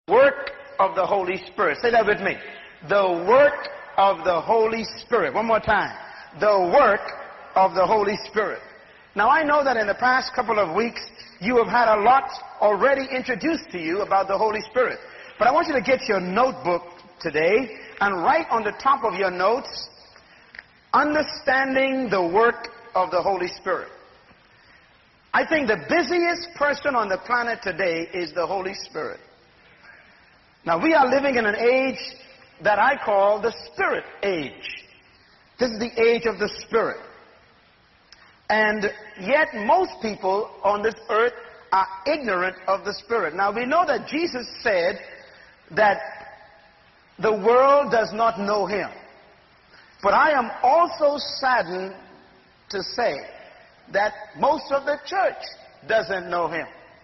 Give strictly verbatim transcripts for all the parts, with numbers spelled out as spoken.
Work of the Holy Spirit. Say that with me. The work of the Holy Spirit. One more time. The work of the Holy Spirit. Now I know that in the past couple of weeks you have had a lot already introduced to you about the Holy Spirit. But I want you to get your notebook today and write on the top of your notes, understanding the work of the Holy Spirit. I think the busiest person on the planet today is the Holy Spirit. Now we are living in an age that I call the Spirit age. This is the age of the Spirit. And yet most people on this earth are ignorant of the Spirit. Now we know that Jesus said that the world does not know Him. But I am also saddened to say that most of the church doesn't know Him.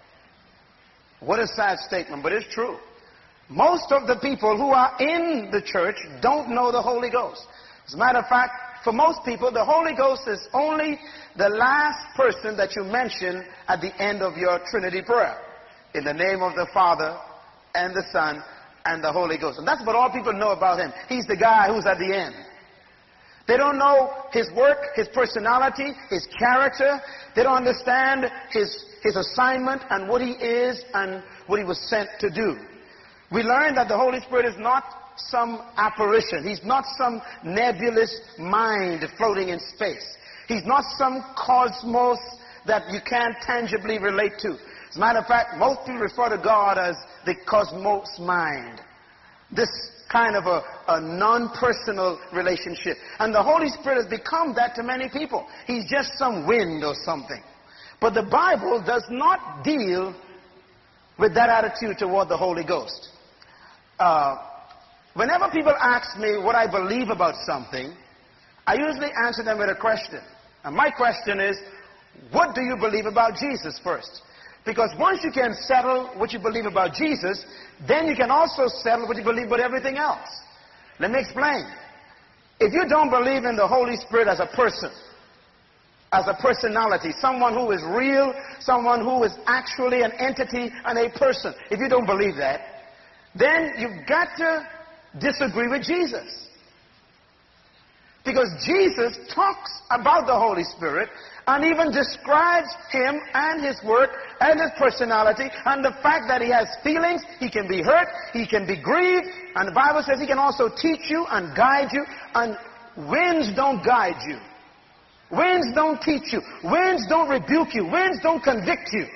What a sad statement, but it's true. Most of the people who are in the church don't know the Holy Ghost. As a matter of fact, for most people, the Holy Ghost is only the last person that you mention at the end of your Trinity prayer. In the name of the Father, and the Son, and the Holy Ghost. And that's what all people know about Him. He's the guy who's at the end. They don't know His work, His personality, His character. They don't understand His, His assignment and what He is and what He was sent to do. We learn that the Holy Spirit is not some apparition. He's not some nebulous mind floating in space. He's not some cosmos that you can't tangibly relate to. As a matter of fact, most people refer to God as the cosmos mind. This kind of a, a non-personal relationship. And the Holy Spirit has become that to many people. He's just some wind or something. But the Bible does not deal with that attitude toward the Holy Ghost. Uh, whenever people ask me what I believe about something, I usually answer them with a question. And my question is, what do you believe about Jesus first? Because once you can settle what you believe about Jesus, then you can also settle what you believe about everything else. Let me explain. If you don't believe in the Holy Spirit as a person, as a personality, someone who is real, someone who is actually an entity and a person, if you don't believe that, then you've got to disagree with Jesus. Because Jesus talks about the Holy Spirit and even describes Him and His work and His personality and the fact that He has feelings, He can be hurt, He can be grieved, and the Bible says He can also teach you and guide you, and winds don't guide you. Winds don't teach you. Winds don't rebuke you. Winds don't convict you.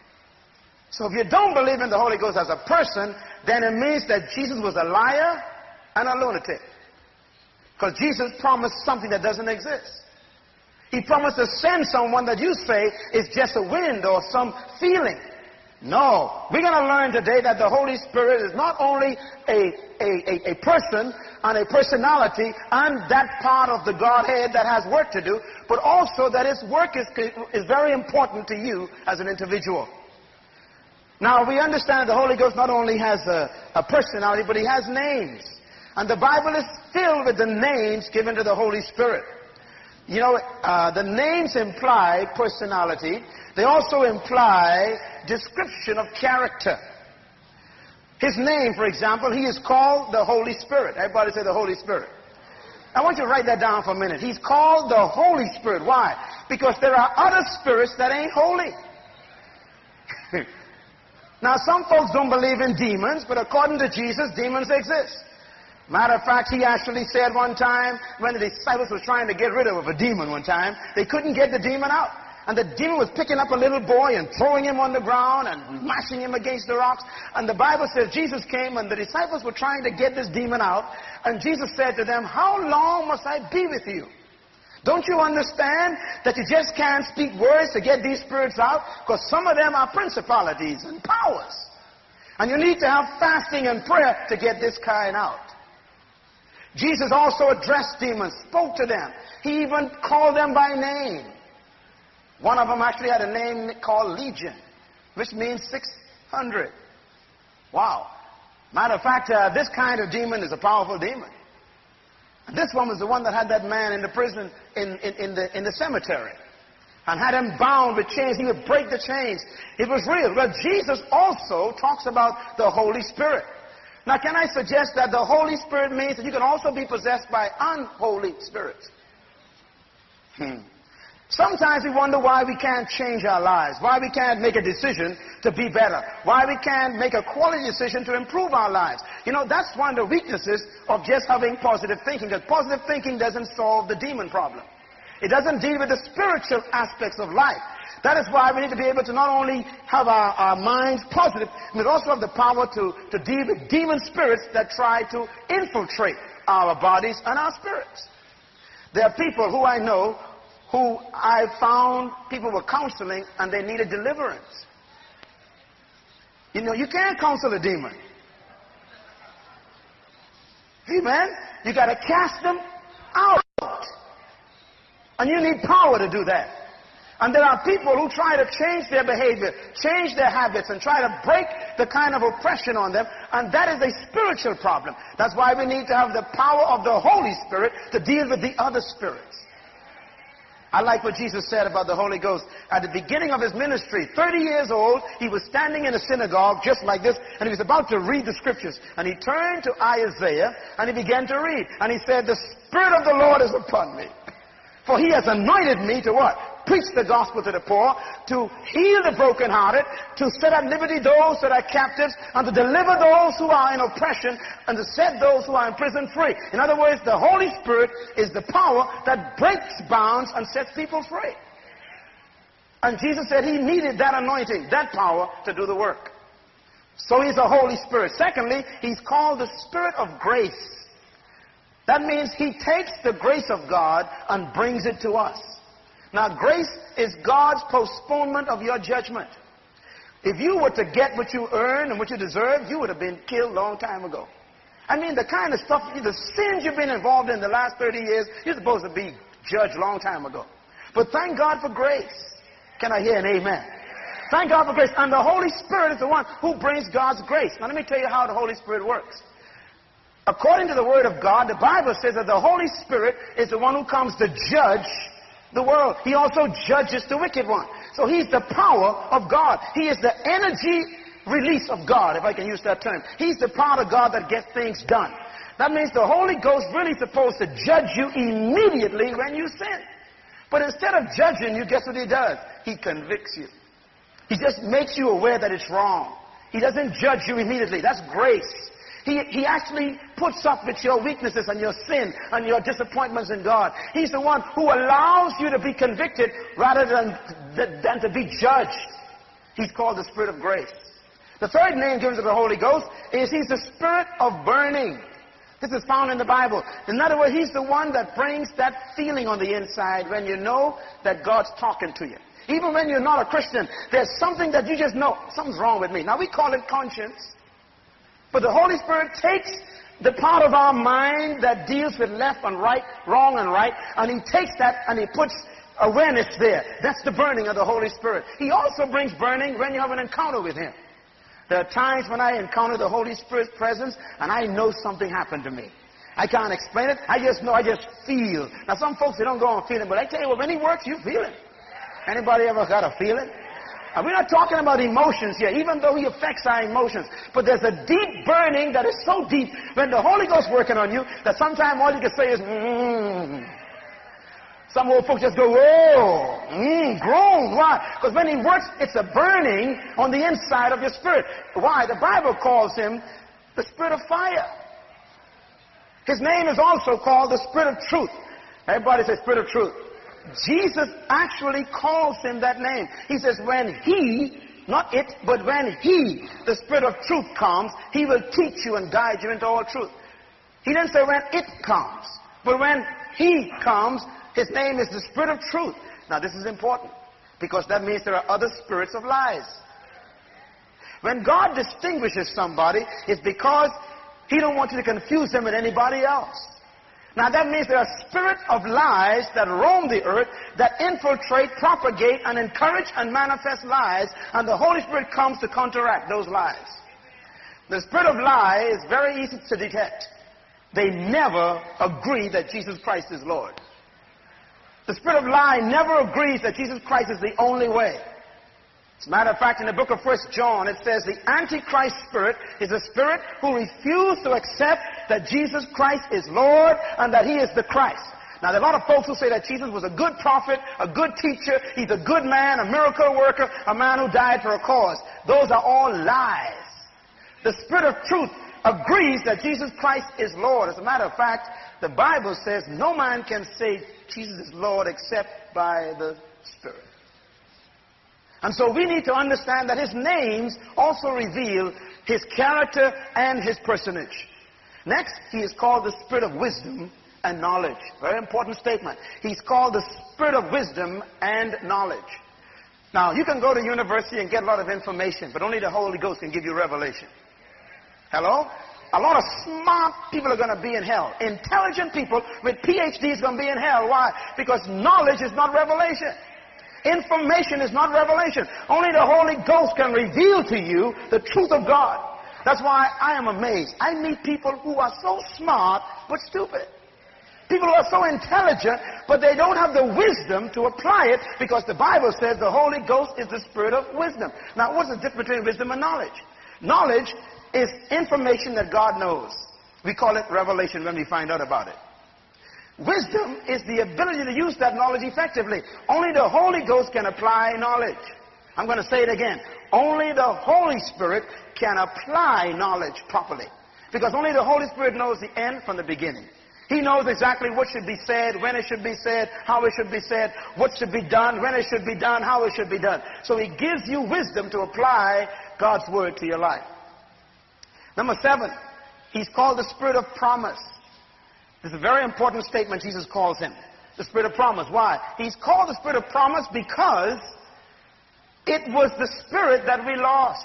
So if you don't believe in the Holy Ghost as a person, then it means that Jesus was a liar and a lunatic. Because Jesus promised something that doesn't exist. He promised to send someone that you say is just a wind or some feeling. No. We're going to learn today that the Holy Spirit is not only a, a, a, a person and a personality and that part of the Godhead that has work to do, but also that His work is, is very important to you as an individual. Now, we understand the Holy Ghost not only has a, a personality, but He has names. And the Bible is filled with the names given to the Holy Spirit. You know, uh, the names imply personality. They also imply description of character. His name, for example, He is called the Holy Spirit. Everybody say the Holy Spirit. I want you to write that down for a minute. He's called the Holy Spirit. Why? Because there are other spirits that ain't holy. Now, some folks don't believe in demons, but according to Jesus, demons exist. Matter of fact, He actually said one time, when the disciples were trying to get rid of a demon one time, they couldn't get the demon out. And the demon was picking up a little boy and throwing him on the ground and mashing him against the rocks. And the Bible says Jesus came and the disciples were trying to get this demon out. And Jesus said to them, "How long must I be with you? Don't you understand that you just can't speak words to get these spirits out? Because some of them are principalities and powers. And you need to have fasting and prayer to get this kind out." Jesus also addressed demons, spoke to them. He even called them by name. One of them actually had a name called Legion, which means six hundred. Wow. Matter of fact, uh, this kind of demon is a powerful demon. And this one was the one that had that man in the prison, in, in, in, the, in the cemetery. and had him bound with chains. He would break the chains. It was real. Well, Jesus also talks about the Holy Spirit. Now, can I suggest that the Holy Spirit means that you can also be possessed by unholy spirits? Hmm. Sometimes we wonder why we can't change our lives, why we can't make a decision to be better, why we can't make a quality decision to improve our lives. You know, that's one of the weaknesses of just having positive thinking, because positive thinking doesn't solve the demon problem. It doesn't deal with the spiritual aspects of life. That is why we need to be able to not only have our, our minds positive, but also have the power to, to deal with demon spirits that try to infiltrate our bodies and our spirits. There are people who I know who I found people were counseling and they needed deliverance. You know, you can't counsel a demon. Amen? You got to cast them out. And you need power to do that. And there are people who try to change their behavior, change their habits, and try to break the kind of oppression on them. And that is a spiritual problem. That's why we need to have the power of the Holy Spirit to deal with the other spirits. I like what Jesus said about the Holy Ghost. At the beginning of his ministry, thirty years old, he was standing in a synagogue just like this, and he was about to read the scriptures. And he turned to Isaiah, and he began to read. And he said, "The Spirit of the Lord is upon me. For he has anointed me to what? Preach the gospel to the poor, to heal the brokenhearted, to set at liberty those that are captives, and to deliver those who are in oppression, and to set those who are in prison free." In other words, the Holy Spirit is the power that breaks bounds and sets people free. And Jesus said he needed that anointing, that power to do the work. So he's the Holy Spirit. Secondly, he's called the Spirit of grace. That means he takes the grace of God and brings it to us. Now, grace is God's postponement of your judgment. If you were to get what you earn and what you deserve, you would have been killed a long time ago. I mean, the kind of stuff, the sins you've been involved in the last thirty years, you're supposed to be judged a long time ago. But thank God for grace. Can I hear an amen? Thank God for grace. And the Holy Spirit is the one who brings God's grace. Now, let me tell you how the Holy Spirit works. According to the Word of God, the Bible says that the Holy Spirit is the one who comes to judge the world. He also judges the wicked one. So he's the power of God. He is the energy release of God, if I can use that term. He's the power of God that gets things done. That means the Holy Ghost really is supposed to judge you immediately when you sin. But instead of judging you, guess what he does? He convicts you. He just makes you aware that it's wrong. He doesn't judge you immediately. That's grace. He, he actually puts up with your weaknesses and your sin and your disappointments in God. He's the one who allows you to be convicted rather than, than to be judged. He's called the Spirit of grace. The third name given to the Holy Ghost is he's the Spirit of burning. This is found in the Bible. In other words, he's the one that brings that feeling on the inside when you know that God's talking to you. Even when you're not a Christian, there's something that you just know, something's wrong with me. Now, we call it conscience. But the Holy Spirit takes the part of our mind that deals with left and right, wrong and right, and he takes that and he puts awareness there. That's the burning of the Holy Spirit. He also brings burning when you have an encounter with him. There are times when I encounter the Holy Spirit's presence and I know something happened to me. I can't explain it. I just know, I just feel. Now, some folks, they don't go on feeling, but I tell you what, when he works, you feel it. Anybody ever got a feeling? And we're not talking about emotions here, even though he affects our emotions. But there's a deep burning that is so deep when the Holy Ghost is working on you that sometimes all you can say is, mmm. Some old folks just go, whoa, mmm, groan. Why? Because when he works, it's a burning on the inside of your spirit. Why? The Bible calls him the Spirit of fire. His name is also called the Spirit of truth. Everybody say Spirit of truth. Jesus actually calls him that name. He says when he, not it, but when he, the Spirit of truth comes, he will teach you and guide you into all truth. He didn't say when it comes, but when he comes, his name is the Spirit of truth. Now this is important because that means there are other spirits of lies. When God distinguishes somebody, it's because he don't want you to confuse them with anybody else. Now that means there are spirits of lies that roam the earth, that infiltrate, propagate, and encourage and manifest lies, and the Holy Spirit comes to counteract those lies. The spirit of lie is very easy to detect. They never agree that Jesus Christ is Lord. The spirit of lie never agrees that Jesus Christ is the only way. As a matter of fact, in the book of First John, it says the Antichrist spirit is a spirit who refuses to accept that Jesus Christ is Lord and that he is the Christ. Now, there are a lot of folks who say that Jesus was a good prophet, a good teacher, he's a good man, a miracle worker, a man who died for a cause. Those are all lies. The spirit of truth agrees that Jesus Christ is Lord. As a matter of fact, the Bible says no man can say Jesus is Lord except by the Spirit. And so we need to understand that his names also reveal his character and his personage. Next, he is called the spirit of wisdom and knowledge. Very important statement. He's called the spirit of wisdom and knowledge. Now, you can go to university and get a lot of information, but only the Holy Ghost can give you revelation. Hello? A lot of smart people are going to be in hell. Intelligent people with P H Ds are going to be in hell. Why? Because knowledge is not revelation. Information is not revelation. Only the Holy Ghost can reveal to you the truth of God. That's why I am amazed. I meet people who are so smart but stupid. People who are so intelligent but they don't have the wisdom to apply it, because the Bible says the Holy Ghost is the spirit of wisdom. Now, what's the difference between wisdom and knowledge? Knowledge is information that God knows. We call it revelation when we find out about it. Wisdom is the ability to use that knowledge effectively. Only the Holy Ghost can apply knowledge. I'm going to say it again. Only the Holy Spirit can apply knowledge properly. Because only the Holy Spirit knows the end from the beginning. He knows exactly what should be said, when it should be said, how it should be said, what should be done, when it should be done, how it should be done. So he gives you wisdom to apply God's word to your life. Number seven, he's called the spirit of promise. This is a very important statement Jesus calls him. The spirit of promise. Why? He's called the spirit of promise because it was the spirit that we lost.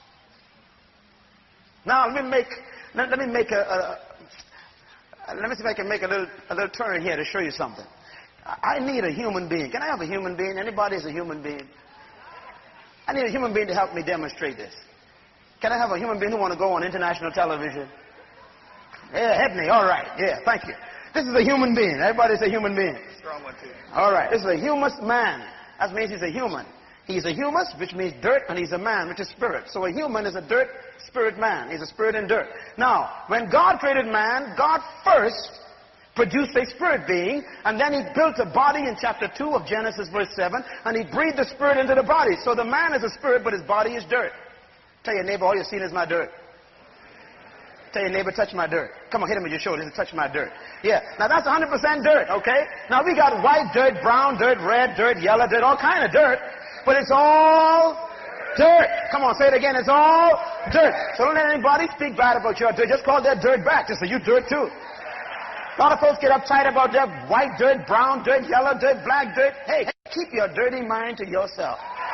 Now, let me make, let, let me make a, a, let me see if I can make a little, a little turn here to show you something. I need a human being. Can I have a human being? Anybody is a human being? I need a human being to help me demonstrate this. Can I have a human being who want to go on international television? Yeah, Hebney, all right. Yeah, thank you. This is a human being. Everybody's a human being. Strong one, too. All right, this is a humus man. That means he's a human. He's a humus, which means dirt, and he's a man, which is spirit. So a human is a dirt, spirit man. He's a spirit and dirt. Now, when God created man, God first produced a spirit being, and then he built a body in chapter two of Genesis, verse seven, and he breathed the spirit into the body. So the man is a spirit, but his body is dirt. Tell your neighbor, all you've seen is my dirt. Tell your neighbor, touch my dirt. Come on, hit him with your shoulder and touch my dirt. Yeah, now that's one hundred percent dirt, okay? Now we got white dirt, brown dirt, red dirt, yellow dirt, all kind of dirt, but it's all dirt. Come on, say it again, it's all dirt. So don't let anybody speak bad about your dirt. Just call their dirt back. Just say, you dirt too. A lot of folks get uptight about their white dirt, brown dirt, yellow dirt, black dirt. Hey, keep your dirty mind to yourself.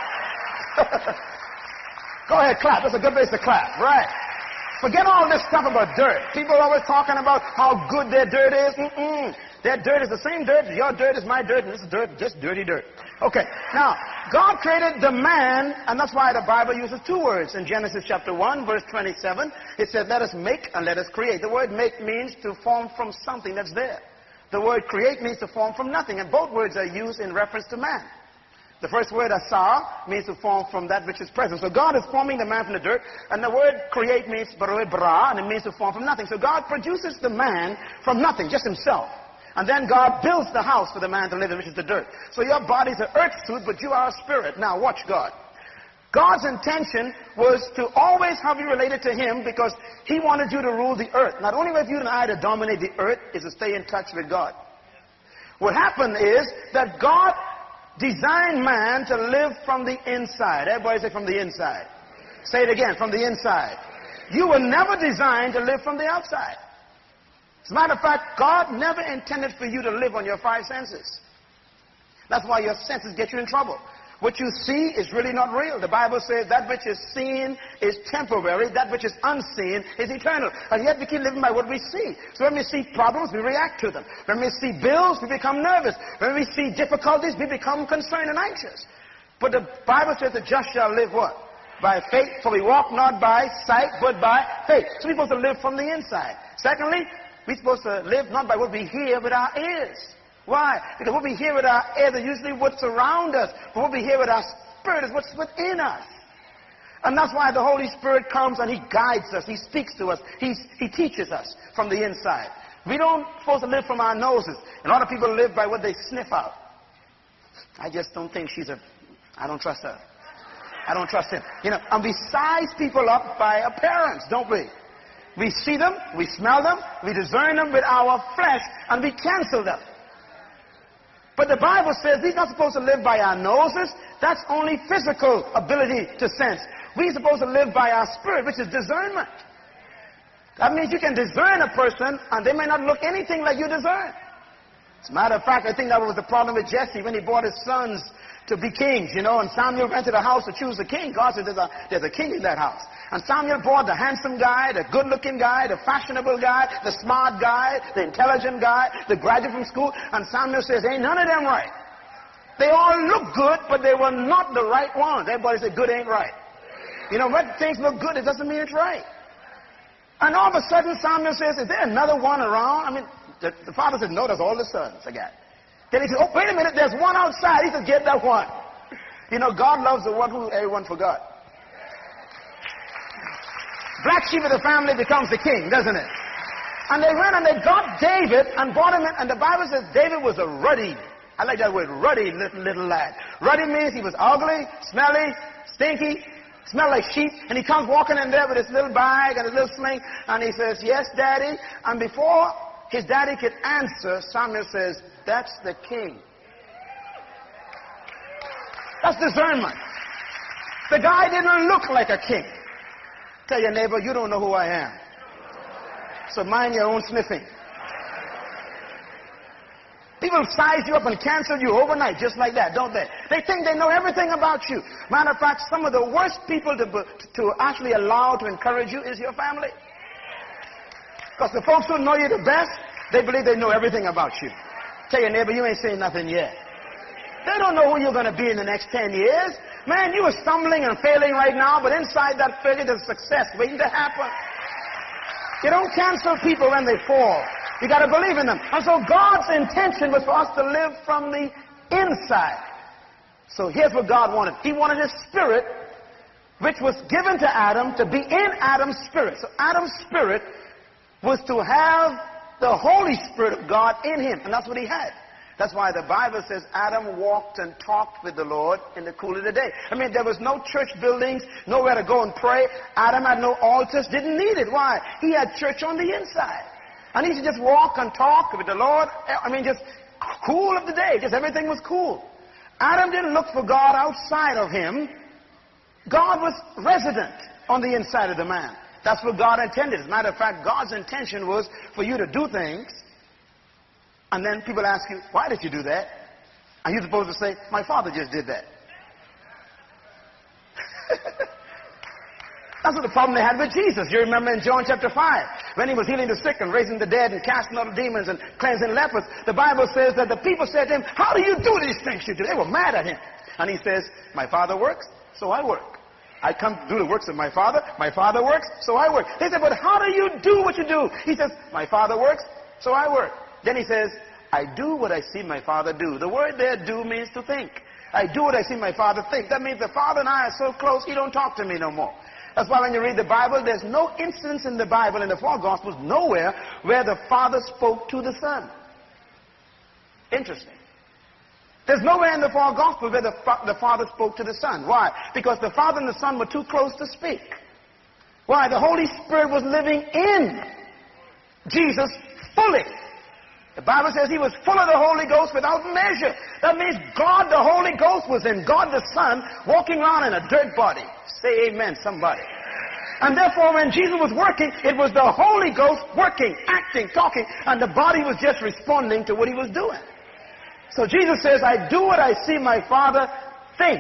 Go ahead, clap. That's a good place to clap. Right. Forget all this stuff about dirt. People are always talking about how good their dirt is. Mm-mm. Their dirt is the same dirt. Your dirt is my dirt, and this is dirt, just dirty dirt. Okay. Now, God created the man, and that's why the Bible uses two words. In Genesis chapter one, verse twenty-seven, it said, let us make and let us create. The word make means to form from something that's there. The word create means to form from nothing, and both words are used in reference to man. The first word, asa, means to form from that which is present. So God is forming the man from the dirt, and the word create means bara, and it means to form from nothing. So God produces the man from nothing, just himself. And then God builds the house for the man to live in, which is the dirt. So your body's an earth suit, but you are a spirit. Now watch God. God's intention was to always have you related to him because he wanted you to rule the earth. Not only with you and I to dominate the earth is to stay in touch with God. What happened is that God designed man to live from the inside. Everybody say from the inside. Say it again, from the inside. You were never designed to live from the outside. As a matter of fact, God never intended for you to live on your five senses. That's why your senses get you in trouble. What you see is really not real. The Bible says that which is seen is temporary, that which is unseen is eternal. And yet we keep living by what we see. So when we see problems, we react to them. When we see bills, we become nervous. When we see difficulties, we become concerned and anxious. But the Bible says the just shall live what? By faith. For we walk not by sight, but by faith. So we're supposed to live from the inside. Secondly, we're supposed to live not by what we hear with our ears. Why? Because what we hear with our ears is usually what's around us. But what we hear with our spirit is what's within us. And that's why the Holy Spirit comes and He guides us. He speaks to us. He's, he teaches us from the inside. We don't supposed to live from our noses. A lot of people live by what they sniff out. I just don't think she's a... I don't trust her. I don't trust him. You know, and we size people up by appearance, don't we? We see them, we smell them, we discern them with our flesh, and we cancel them. But the Bible says we're not supposed to live by our noses. That's only physical ability to sense. We're supposed to live by our spirit, which is discernment. That means you can discern a person, and they may not look anything like you discern. As a matter of fact, I think that was the problem with Jesse when he brought his sons to be kings, you know, and Samuel went to the house to choose a king. God said there's a, there's a king in that house. And Samuel brought the handsome guy, the good-looking guy, the fashionable guy, the smart guy, the intelligent guy, the graduate from school, and Samuel says, ain't none of them right. They all look good, but they were not the right ones. Everybody said good ain't right. You know, when things look good, it doesn't mean it's right. And all of a sudden, Samuel says, is there another one around? I mean, the, the father said, no, that's all the sons I got. Then he said, oh, wait a minute, there's one outside. He said, get that one. You know, God loves the one who everyone forgot. Black sheep of the family becomes the king, doesn't it? And they went and they got David and brought him in. And the Bible says David was a ruddy, I like that word, ruddy little, little lad. Ruddy means he was ugly, smelly, stinky, smelled like sheep. And he comes walking in there with his little bag and his little sling. And he says, yes, Daddy. And before his daddy could answer, Samuel says, that's the king. That's discernment. The guy didn't look like a king. Tell your neighbor, you don't know who I am. So mind your own sniffing. People size you up and cancel you overnight just like that, don't they? They think they know everything about you. Matter of fact, some of the worst people to, to actually allow to encourage you is your family. Because the folks who know you the best, they believe they know everything about you. Tell your neighbor, you ain't saying nothing yet. They don't know who you're going to be in the next ten years. Man, you are stumbling and failing right now, but inside that failure there's success waiting to happen. You don't cancel people when they fall. You got to believe in them. And so God's intention was for us to live from the inside. So here's what God wanted. He wanted His Spirit, which was given to Adam, to be in Adam's spirit. So Adam's spirit was to have the Holy Spirit of God in him. And that's what he had. That's why the Bible says Adam walked and talked with the Lord in the cool of the day. I mean, there was no church buildings, nowhere to go and pray. Adam had no altars, didn't need it. Why? He had church on the inside. And he could just walk and talk with the Lord. I mean, just cool of the day. Just everything was cool. Adam didn't look for God outside of him. God was resident on the inside of the man. That's what God intended. As a matter of fact, God's intention was for you to do things, and then people ask you, why did you do that? And you're supposed to say, my father just did that. That's what the problem they had with Jesus. You remember in John chapter five, when he was healing the sick and raising the dead and casting out demons and cleansing lepers, the Bible says that the people said to him, how do you do these things you do? They were mad at him. And he says, my father works, so I work. I come to do the works of my father. My father works, so I work. They said, but how do you do what you do? He says, my father works, so I work. Then he says, I do what I see my father do. The word there, do, means to think. I do what I see my father think. That means the father and I are so close, he don't talk to me no more. That's why when you read the Bible, there's no instance in the Bible, in the four Gospels, nowhere where the Father spoke to the Son. Interesting. There's nowhere in the four Gospels where the, the Father spoke to the Son. Why? Because the Father and the Son were too close to speak. Why? The Holy Spirit was living in Jesus fully. The Bible says he was full of the Holy Ghost without measure. That means God the Holy Ghost was in God the Son walking around in a dirt body. Say amen, somebody. And therefore when Jesus was working, it was the Holy Ghost working, acting, talking, and the body was just responding to what he was doing. So Jesus says, I do what I see my Father think.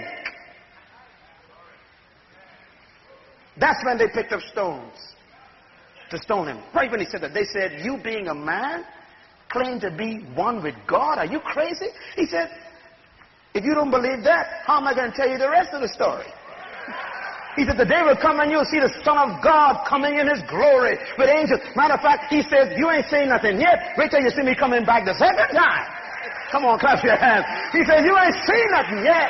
That's when they picked up stones to stone him. Right when he said that, they said, you being a man, claim to be one with God? Are you crazy? He said, if you don't believe that, how am I going to tell you the rest of the story? He said, the day will come and you'll see the Son of God coming in his glory with angels. Matter of fact, he says, you ain't saying nothing yet. Wait till you see me coming back the second time. Come on, clap your hands. He said, you ain't seen nothing yet.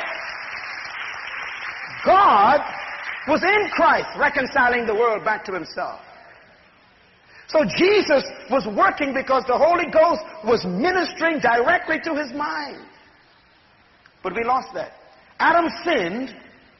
God was in Christ reconciling the world back to himself. So Jesus was working because the Holy Ghost was ministering directly to his mind. But we lost that. Adam sinned,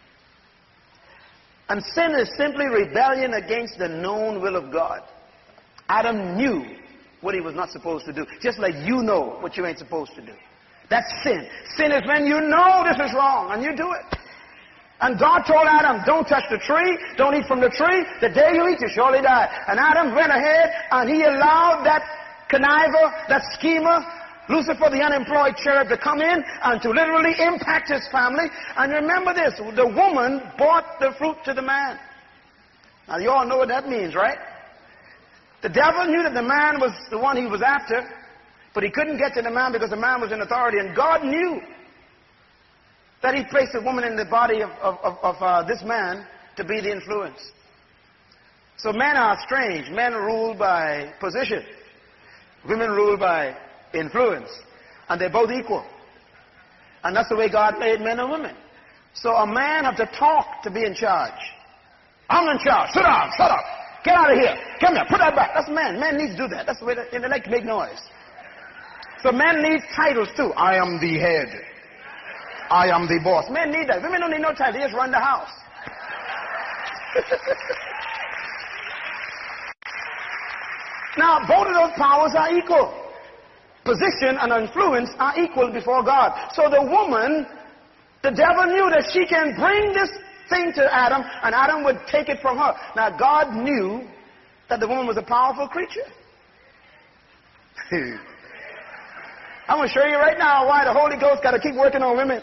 and sin is simply rebellion against the known will of God. Adam knew what he was not supposed to do, just like you know what you ain't supposed to do. That's sin. Sin is when you know this is wrong and you do it. And God told Adam, don't touch the tree, don't eat from the tree. The day you eat, you surely die. And Adam went ahead and he allowed that conniver, that schemer, Lucifer, the unemployed cherub, to come in and to literally impact his family. And remember this, the woman brought the fruit to the man. Now you all know what that means, right? The devil knew that the man was the one he was after, but he couldn't get to the man because the man was in authority. And God knew that he placed a woman in the body of, of, of, of uh, this man to be the influence. So men are strange. Men rule by position. Women rule by influence. And they're both equal. And that's the way God made men and women. So a man has to talk to be in charge. I'm in charge. Sit down. Shut up. Get out of here. Come here. Put that back. That's men. Men need to do that. That's the way they, they like to make noise. So men need titles too. I am the head. I am the boss. Men need that. Women don't need no title. They just run the house. Now, both of those powers are equal. Position and influence are equal before God. So the woman, the devil knew that she can bring this thing to Adam, and Adam would take it from her. Now, God knew that the woman was a powerful creature. I'm going to show you right now why the Holy Ghost got to keep working on women.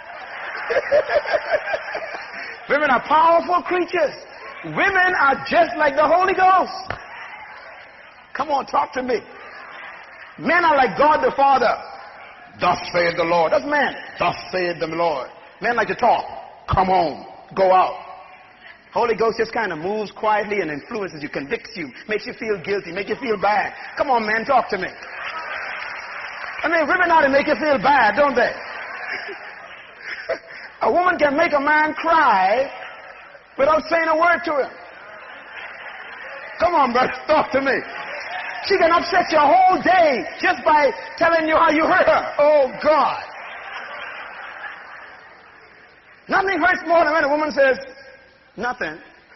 Women are powerful creatures. Women are just like the Holy Ghost. Come on, talk to me. Men are like God the Father. Thus saith the Lord. That's men. Thus saith the Lord. Men like to talk. Come home. Go out. Holy Ghost just kind of moves quietly and influences you, convicts you, makes you feel guilty, makes you feel bad. Come on, man, talk to me. I mean, women ought to make you feel bad, don't they? A woman can make a man cry without saying a word to him. Come on, brother, talk to me. She can upset your whole day just by telling you how you hurt her. Oh, God. Nothing hurts more than when a woman says, nothing.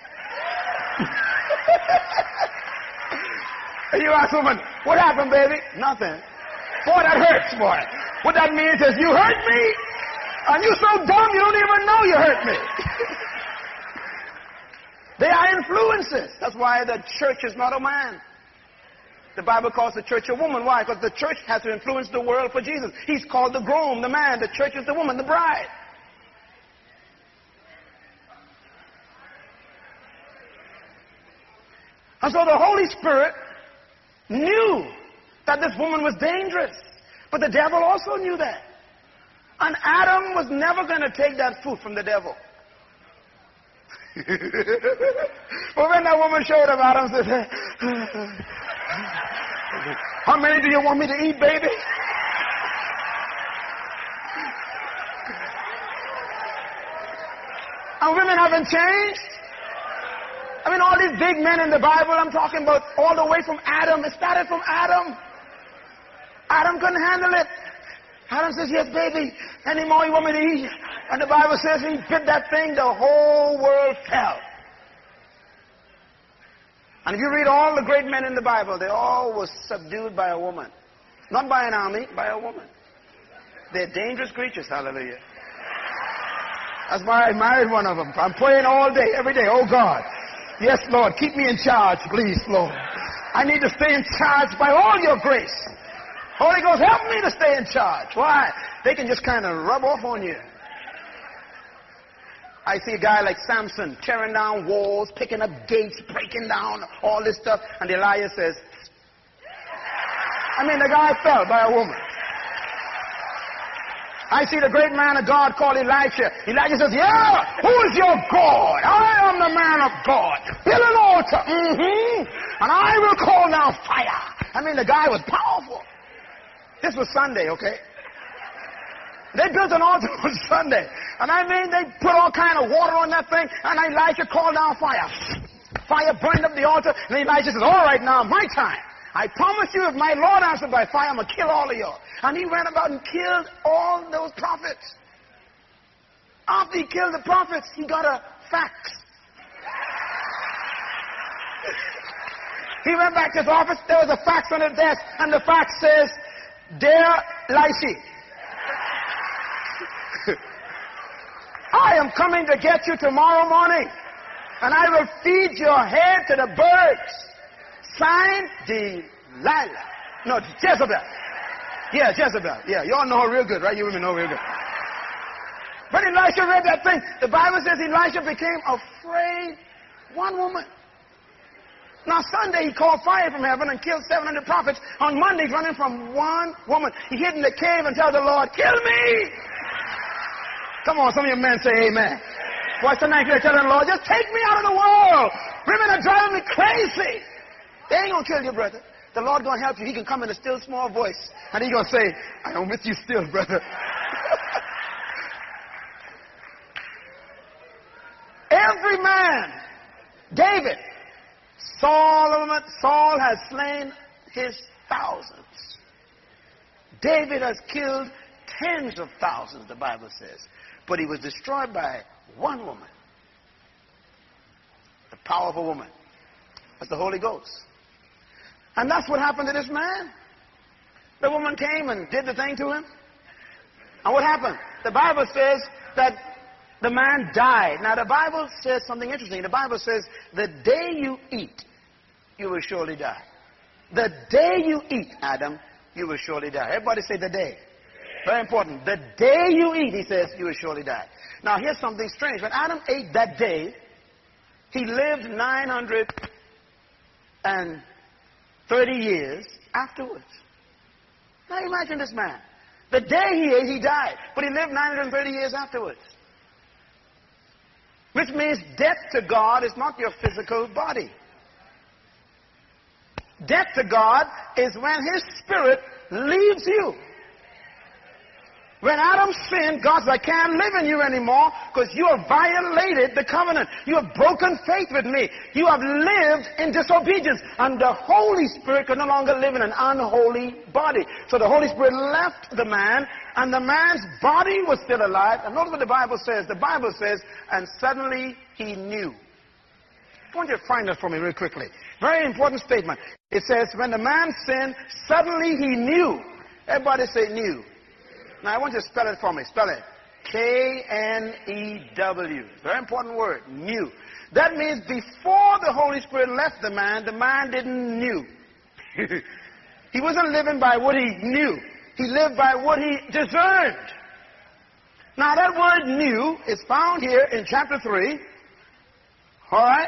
And you ask a woman, what happened, baby? Nothing. Boy, that hurts, boy. What that means is, you hurt me, and you're so dumb you don't even know you hurt me. They are influences. That's why the church is not a man. The Bible calls the church a woman. Why? Because the church has to influence the world for Jesus. He's called the groom, the man. The church is the woman, the bride. And so the Holy Spirit knew that this woman was dangerous. But the devil also knew that. And Adam was never going to take that fruit from the devil. But when that woman showed up, Adam said, how many do you want me to eat, baby? And women haven't changed. I mean, all these big men in the Bible, I'm talking about all the way from Adam. It started from Adam. Adam couldn't handle it. Adam says, yes, baby, any more you want me to eat? And the Bible says he bit that thing, the whole world fell. And if you read all the great men in the Bible, they all were subdued by a woman. Not by an army, by a woman. They're dangerous creatures, hallelujah. That's why I married one of them. I'm praying all day, every day. Oh, God. Yes, Lord, keep me in charge, please, Lord. I need to stay in charge by all your grace. Holy Ghost, help me to stay in charge. Why? They can just kind of rub off on you. I see a guy like Samson tearing down walls, picking up gates, breaking down all this stuff, and Elijah says, I mean, the guy fell by a woman. I see the great man of God called Elisha. Elijah says, yeah, who is your God? I am the man of God. Build an altar. Mm-hmm. And I will call down fire. I mean, the guy was powerful. This was Sunday, okay? They built an altar on Sunday. And I mean, they put all kind of water on that thing, and Elijah called down fire. Fire burned up the altar, and Elijah says, all right, now, my time. I promise you, if my Lord answered by fire, I'm going to kill all of you. And he went about and killed all those prophets. After he killed the prophets, he got a fax. He went back to his office. There was a fax on his desk, and the fax says, Dear Lyshi, I am coming to get you tomorrow morning, and I will feed your head to the birds. Signed, Delilah. No, Jezebel. Yeah, Jezebel. Yeah, you all know her real good, right? You women know her real good. But Elisha read that thing. The Bible says Elisha became afraid. One woman. Now, Sunday, he called fire from heaven and killed seven hundred prophets. On Monday, he's running from one woman. He hid in the cave and tells the Lord, kill me! Come on, some of you men say amen. What's the night you're telling the Lord, just take me out of the world. Women are driving me crazy. They ain't going to kill you, brother. The Lord going to help you. He can come in a still small voice. And he's going to say, I am with you still, brother. Every man, David, Saul, Saul has slain his thousands. David has killed tens of thousands, the Bible says. But he was destroyed by one woman. The powerful woman. That's the Holy Ghost. And that's what happened to this man. The woman came and did the thing to him. And what happened? The Bible says that the man died. Now, the Bible says something interesting. The Bible says, the day you eat, you will surely die. The day you eat, Adam, you will surely die. Everybody say the day. Very important. The day you eat, he says, you will surely die. Now, here's something strange. When Adam ate that day, he lived nine hundred thirty years afterwards. Now, imagine this man. The day he ate, he died. But he lived nine hundred thirty years afterwards. Which means death to God is not your physical body. Death to God is when his spirit leaves you. When Adam sinned, God said, I can't live in you anymore because you have violated the covenant. You have broken faith with me. You have lived in disobedience. And the Holy Spirit could no longer live in an unholy body. So the Holy Spirit left the man, and the man's body was still alive. And notice what the Bible says. The Bible says, and suddenly he knew. I want you to find that for me real quickly. Very important statement. It says, when the man sinned, suddenly he knew. Everybody say knew. Now, I want you to spell it for me. Spell it. K N E W. Very important word. Knew. That means before the Holy Spirit left the man, the man didn't knew. He wasn't living by what he knew. He lived by what he discerned. Now, that word knew is found here in chapter three. All right?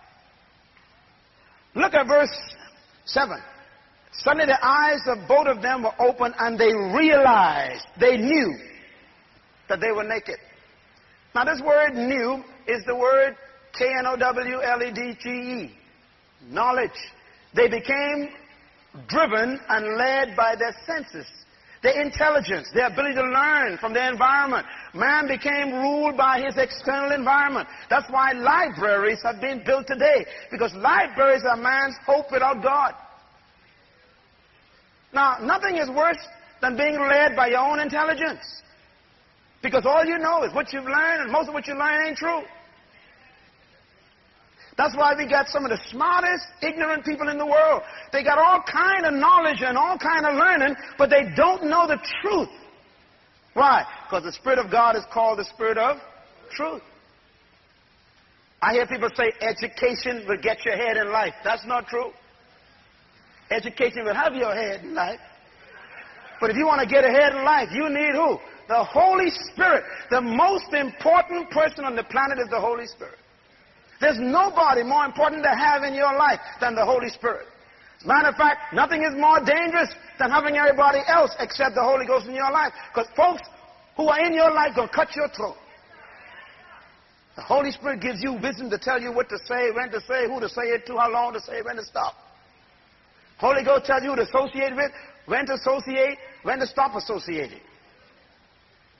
Look at verse seven. Suddenly the eyes of both of them were open, and they realized, they knew that they were naked. Now this word knew is the word K N O W L E D G E. Knowledge. They became driven and led by their senses, their intelligence, their ability to learn from their environment. Man became ruled by his external environment. That's why libraries have been built today, because libraries are man's hope without God. Now, nothing is worse than being led by your own intelligence. Because all you know is what you've learned, and most of what you learn ain't true. That's why we got some of the smartest, ignorant people in the world. They got all kind of knowledge and all kind of learning, but they don't know the truth. Why? Because the Spirit of God is called the Spirit of truth. I hear people say education will get your head in life. That's not true. Education will have your head in life. But if you want to get ahead in life, you need who? The Holy Spirit. The most important person on the planet is the Holy Spirit. There's nobody more important to have in your life than the Holy Spirit. As a matter of fact, nothing is more dangerous than having everybody else except the Holy Ghost in your life. Because folks who are in your life going to cut your throat. The Holy Spirit gives you wisdom to tell you what to say, when to say, who to say it to, how long to say it, when to stop. Holy Ghost tells you who to associate with, when to associate, when to stop associating.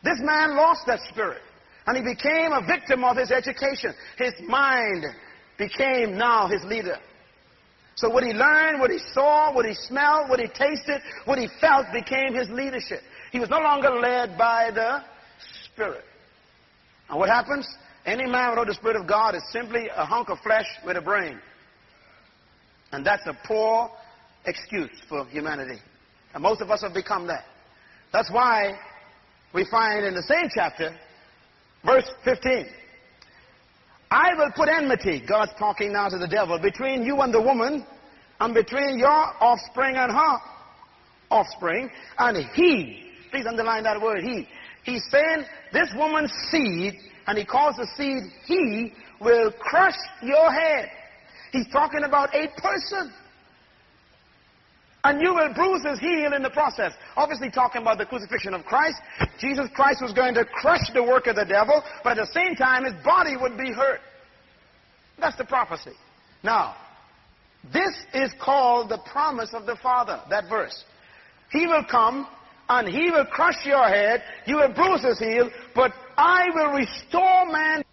This man lost that spirit, and he became a victim of his education. His mind became now his leader. So what he learned, what he saw, what he smelled, what he tasted, what he felt became his leadership. He was no longer led by the Spirit. And what happens? Any man without the Spirit of God is simply a hunk of flesh with a brain. And that's a poor excuse for humanity. And most of us have become that. That's why we find in the same chapter, verse fifteen, I will put enmity, God's talking now to the devil, between you and the woman, and between your offspring and her offspring, and he, please underline that word, he. He's saying this woman's seed, and he calls the seed he, will crush your head. He's talking about a person. And you will bruise his heel in the process. Obviously talking about the crucifixion of Christ. Jesus Christ was going to crush the work of the devil, but at the same time his body would be hurt. That's the prophecy. Now, this is called the promise of the Father, that verse. He will come and he will crush your head, you will bruise his heel, but I will restore man.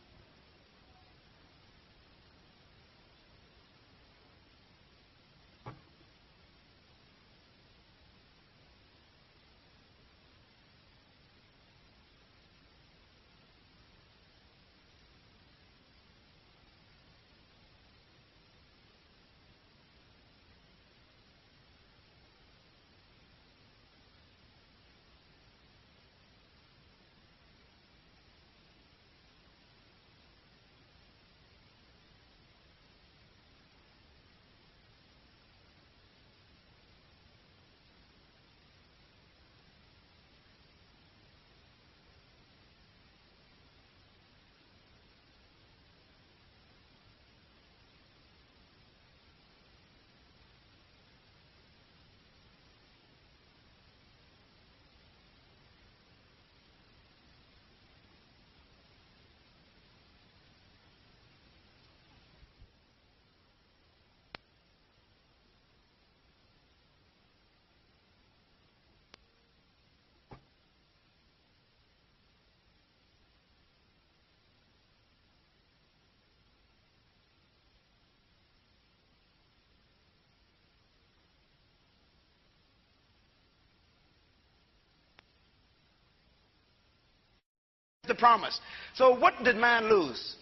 The promise. So what did man lose?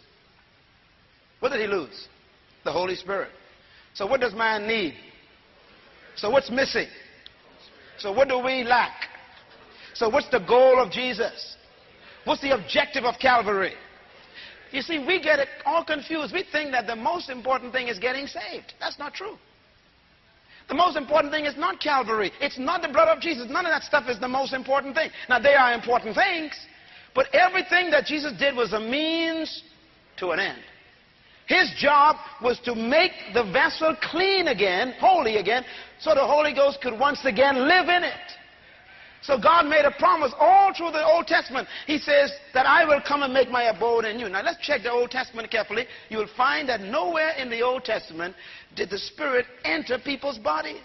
What did he lose? The Holy Spirit. So what does man need? So what's missing? So what do we lack? So what's the goal of Jesus? What's the objective of Calvary? You see, we get it all confused. We think that the most important thing is getting saved. That's not true. The most important thing is not Calvary. It's not the blood of Jesus. None of that stuff is the most important thing. Now, they are important things, but everything that Jesus did was a means to an end. His job was to make the vessel clean again, holy again, so the Holy Ghost could once again live in it. So God made a promise all through the Old Testament. He says that I will come and make my abode in you. Now let's check the Old Testament carefully. You will find that nowhere in the Old Testament did the Spirit enter people's bodies.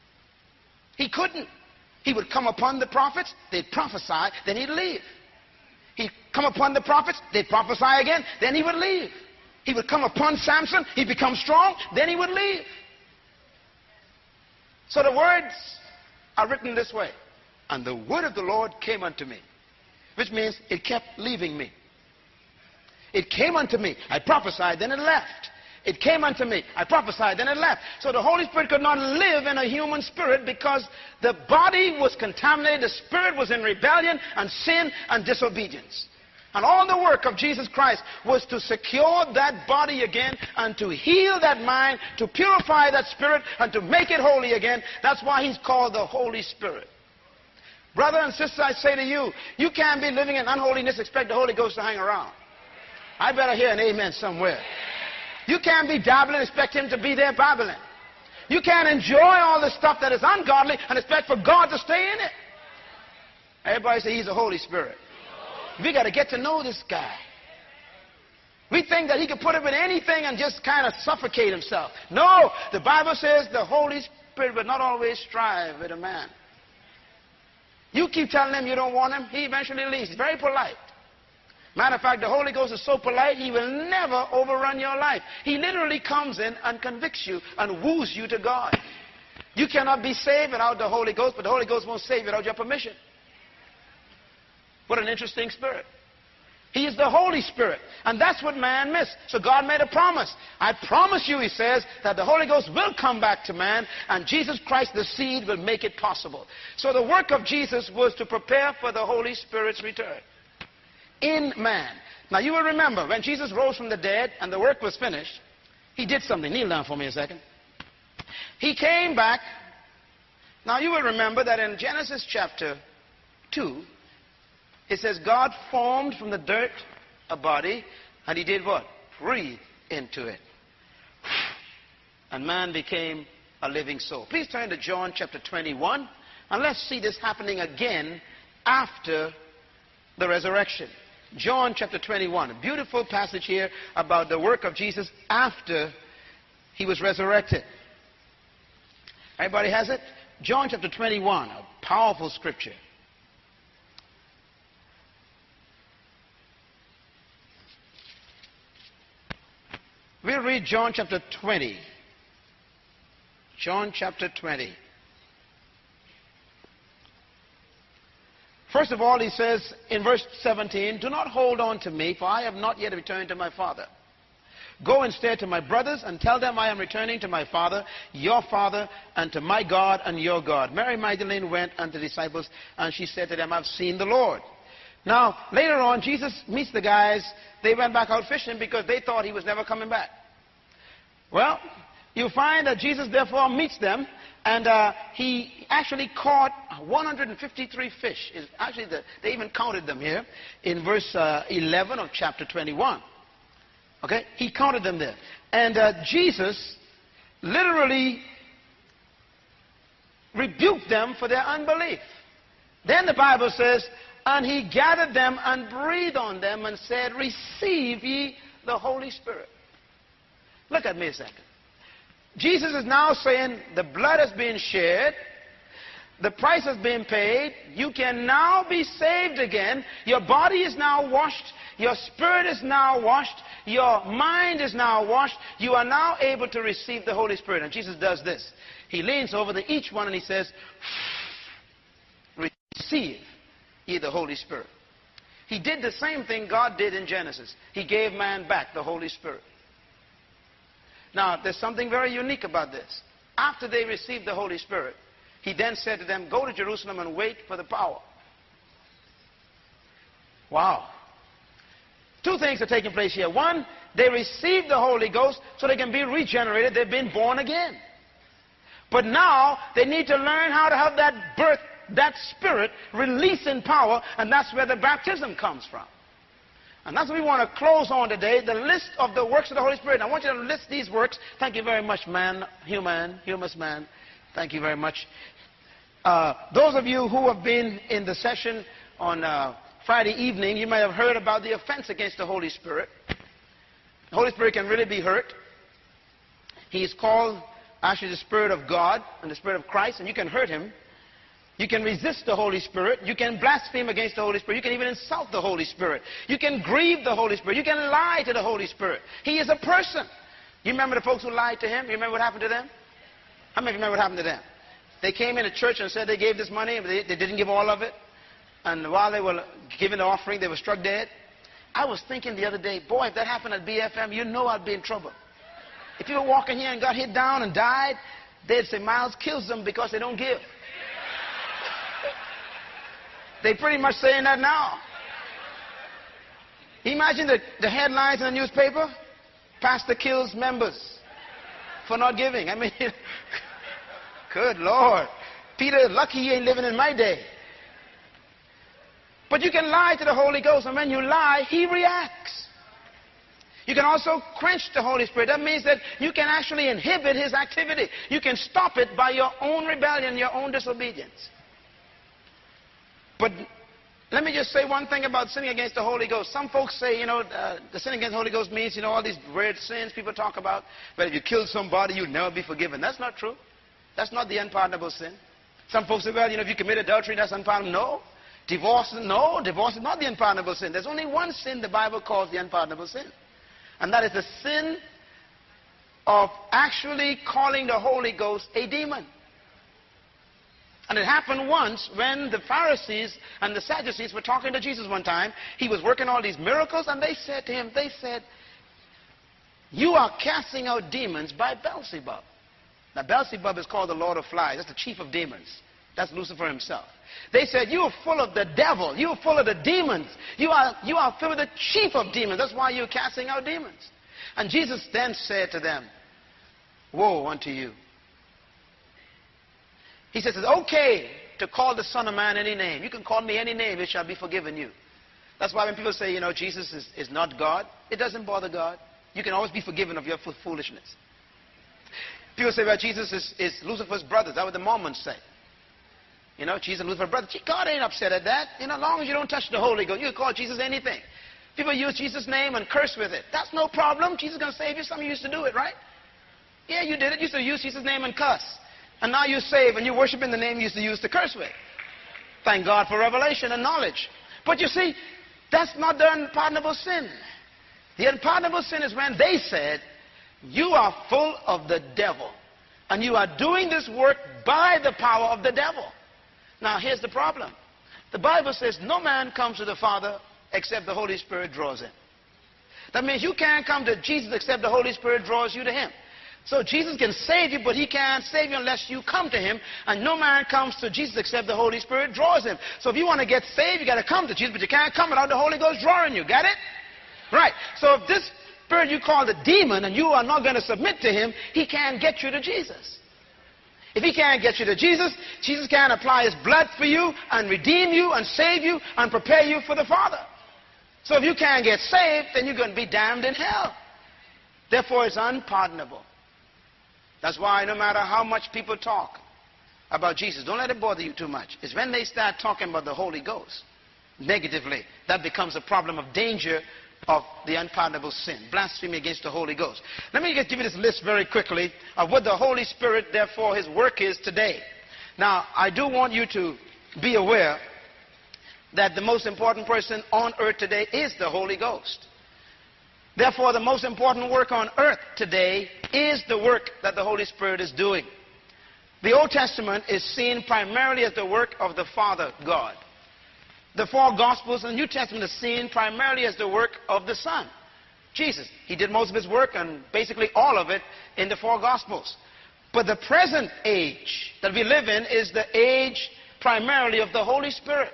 He couldn't. He would come upon the prophets, they'd prophesy, then he'd leave. He'd come upon the prophets, they'd prophesy again, then he would leave. He would come upon Samson, he'd become strong, then he would leave. So the words are written this way. And the word of the Lord came unto me, which means it kept leaving me. It came unto me. I prophesied, then it left. It came unto me. I prophesied, then it left. So the Holy Spirit could not live in a human spirit because the body was contaminated. The spirit was in rebellion and sin and disobedience. And all the work of Jesus Christ was to secure that body again and to heal that mind, to purify that spirit and to make it holy again. That's why he's called the Holy Spirit. Brother and sister, I say to you, you can't be living in unholiness and expect the Holy Ghost to hang around. I better hear an amen somewhere. You can't be dabbling and expect him to be there babbling. You can't enjoy all the stuff that is ungodly and expect for God to stay in it. Everybody say he's a Holy Spirit. We got to get to know this guy. We think that he can put up with anything and just kind of suffocate himself. No, the Bible says the Holy Spirit will not always strive with a man. You keep telling him you don't want him, he eventually leaves. He's very polite. Matter of fact, the Holy Ghost is so polite, he will never overrun your life. He literally comes in and convicts you and woos you to God. You cannot be saved without the Holy Ghost, but the Holy Ghost won't save you without your permission. What an interesting spirit. He is the Holy Spirit, and that's what man missed. So God made a promise. I promise you, he says, that the Holy Ghost will come back to man, and Jesus Christ, the seed, will make it possible. So the work of Jesus was to prepare for the Holy Spirit's return in man. Now you will remember, when Jesus rose from the dead and the work was finished, he did something. Kneel down for me a second. He came back. Now you will remember that in Genesis chapter two, it says God formed from the dirt a body, and he did what? Breathe into it. And man became a living soul. Please turn to John chapter twenty-one, and let's see this happening again after the resurrection. John chapter twenty-one, a beautiful passage here about the work of Jesus after he was resurrected. Everybody has it? John chapter twenty-one, a powerful scripture. We'll read John chapter twenty. John chapter twenty. First of all, he says in verse seventeen, do not hold on to me, for I have not yet returned to my Father. Go instead to my brothers and tell them I am returning to my Father, your Father, and to my God and your God. Mary Magdalene went unto the disciples, and she said to them, I've seen the Lord. Now, later on, Jesus meets the guys. They went back out fishing because they thought he was never coming back. Well, you find that Jesus therefore meets them, and uh, he actually caught one hundred fifty-three fish. It's actually, the, they even counted them here in verse uh, eleven of chapter twenty-one. Okay? He counted them there. And uh, Jesus literally rebuked them for their unbelief. Then the Bible says, and he gathered them and breathed on them and said, receive ye the Holy Spirit. Look at me a second. Jesus is now saying the blood has been shed, the price has been paid, you can now be saved again, your body is now washed, your spirit is now washed, your mind is now washed, you are now able to receive the Holy Spirit. And Jesus does this. He leans over to each one and he says, receive ye the Holy Spirit. He did the same thing God did in Genesis. He gave man back the Holy Spirit. Now, there's something very unique about this. After they received the Holy Spirit, he then said to them, go to Jerusalem and wait for the power. Wow. Two things are taking place here. One, they received the Holy Ghost so they can be regenerated. They've been born again. But now, they need to learn how to have that birth, that spirit release in power, and that's where the baptism comes from. And that's what we want to close on today, the list of the works of the Holy Spirit. I want you to list these works. Thank you very much, man, human, humus man. Thank you very much. Uh, those of you who have been in the session on uh, Friday evening, you may have heard about the offense against the Holy Spirit. The Holy Spirit can really be hurt. He is called actually the Spirit of God and the Spirit of Christ, and you can hurt him. You can resist the Holy Spirit. You can blaspheme against the Holy Spirit. You can even insult the Holy Spirit. You can grieve the Holy Spirit. You can lie to the Holy Spirit. He is a person. You remember the folks who lied to him? You remember what happened to them? How many of you remember what happened to them? They came into church and said they gave this money, but they, they didn't give all of it. And while they were giving the offering, they were struck dead. I was thinking the other day, boy, if that happened at B F M, you know I'd be in trouble. If you were walking here and got hit down and died, they'd say Miles kills them because they don't give. They're pretty much saying that now. Imagine the, the headlines in the newspaper. Pastor kills members for not giving. I mean, good Lord. Peter, lucky he ain't living in my day. But you can lie to the Holy Ghost, and when you lie, he reacts. You can also quench the Holy Spirit. That means that you can actually inhibit his activity. You can stop it by your own rebellion, your own disobedience. But let me just say one thing about sinning against the Holy Ghost. Some folks say, you know, uh, the sin against the Holy Ghost means, you know, all these weird sins people talk about. But if you kill somebody, you'll never be forgiven. That's not true. That's not the unpardonable sin. Some folks say, well, you know, if you commit adultery, that's unpardonable. No. Divorce, no. Divorce is not the unpardonable sin. There's only one sin the Bible calls the unpardonable sin. And that is the sin of actually calling the Holy Ghost a demon. And it happened once when the Pharisees and the Sadducees were talking to Jesus one time. He was working all these miracles, and they said to him, they said, you are casting out demons by Beelzebub. Now, Beelzebub is called the Lord of Flies. That's the chief of demons. That's Lucifer himself. They said, you are full of the devil. You are full of the demons. You are, you are filled with the chief of demons. That's why you're casting out demons. And Jesus then said to them, woe unto you. He says, it's okay to call the Son of Man any name. You can call me any name. It shall be forgiven you. That's why when people say, you know, Jesus is, is not God, it doesn't bother God. You can always be forgiven of your foolishness. People say, well, Jesus is, is Lucifer's brother. That's what the Mormons say. You know, Jesus and Lucifer's brother. God ain't upset at that. You know, as long as you don't touch the Holy Ghost, you can call Jesus anything. People use Jesus' name and curse with it. That's no problem. Jesus is going to save you. Some of you used to do it, right? Yeah, you did it. You used to use Jesus' name and cuss. And now you're saved and you're worshiping the name you used to use to curse with. Thank God for revelation and knowledge. But you see, that's not the unpardonable sin. The unpardonable sin is when they said, you are full of the devil. And you are doing this work by the power of the devil. Now, here's the problem. The Bible says no man comes to the Father except the Holy Spirit draws him. That means you can't come to Jesus except the Holy Spirit draws you to him. So Jesus can save you, but he can't save you unless you come to him. And no man comes to Jesus except the Holy Spirit draws him. So if you want to get saved, you got to come to Jesus, but you can't come without the Holy Ghost drawing you. Get it? Right. So if this spirit you call the demon and you are not going to submit to him, he can't get you to Jesus. If he can't get you to Jesus, Jesus can't apply his blood for you and redeem you and save you and prepare you for the Father. So if you can't get saved, then you're going to be damned in hell. Therefore, it's unpardonable. That's why no matter how much people talk about Jesus, don't let it bother you too much. It's when they start talking about the Holy Ghost negatively, that becomes a problem of danger of the unpardonable sin, blasphemy against the Holy Ghost. Let me just give you this list very quickly of what the Holy Spirit, therefore, his work is today. Now, I do want you to be aware that the most important person on earth today is the Holy Ghost. Therefore, the most important work on earth today is the work that the Holy Spirit is doing. The Old Testament is seen primarily as the work of the Father, God. The four Gospels and the New Testament is seen primarily as the work of the Son, Jesus. He did most of his work and basically all of it in the four Gospels. But the present age that we live in is the age primarily of the Holy Spirit.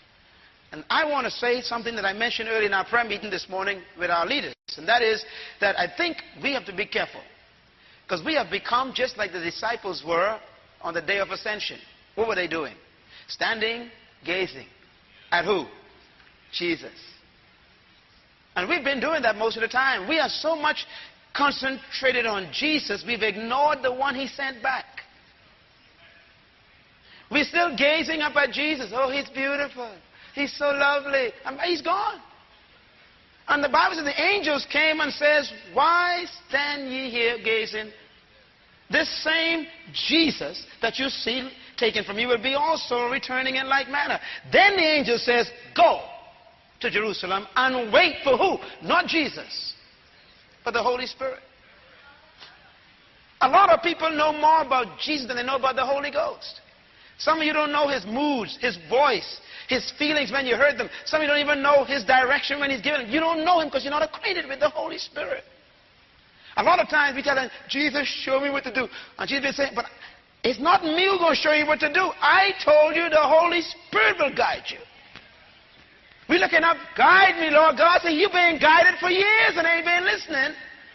And I want to say something that I mentioned earlier in our prayer meeting this morning with our leaders. And that is that I think we have to be careful. Because we have become just like the disciples were on the day of ascension. What were they doing? Standing, gazing. At who? Jesus. And we've been doing that most of the time. We are so much concentrated on Jesus, we've ignored the one he sent back. We're still gazing up at Jesus. Oh, he's beautiful. He's so lovely. And he's gone. And the Bible says the angels came and says, why stand ye here gazing? This same Jesus that you see taken from you will be also returning in like manner. Then the angel says, go to Jerusalem and wait for who? Not Jesus, but the Holy Spirit. A lot of people know more about Jesus than they know about the Holy Ghost. Some of you don't know his moods, his voice, his feelings when you heard them. Some of you don't even know his direction when he's given them. You don't know him because you're not acquainted with the Holy Spirit. A lot of times we tell them, Jesus, show me what to do. And Jesus will say, but it's not me who's going to show you what to do. I told you the Holy Spirit will guide you. We're looking up, guide me, Lord God. Say, you've been guided for years and ain't been listening.